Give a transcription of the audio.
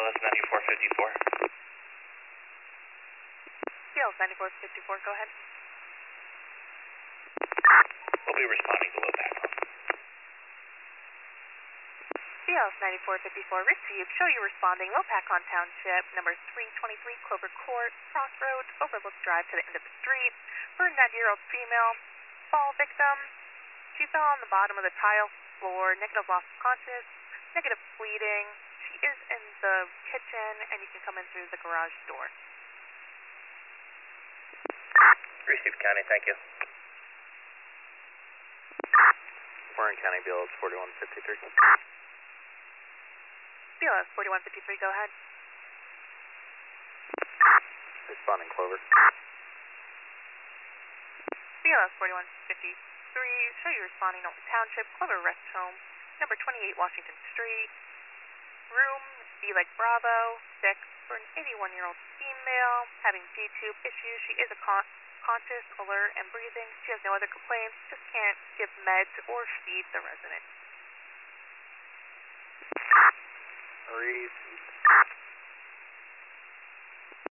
BLS 9454. BLS 9454, go ahead. We'll be responding to low background. BLS 9454, received. Show you responding. Lopakon Township, number 323, Clover Court, Crossroads, Overlook Drive to the end of the street. For a 90-year-old female, fall victim. She fell on the bottom of the tile floor, negative loss of conscious, negative bleeding. She is in the kitchen, and you can come in through the garage door. Received County, thank you. Warren County, BLS 4153. BLS 4153, go ahead. Responding Clover. BLS 4153, show you responding Norton Township, Clover Rest Home, number 28 Washington Street, room B like Bravo, 6, for an 81-year-old female having G-tube issues. She is conscious, alert, and breathing. She has no other complaints, just can't give meds or feed the resident. Received.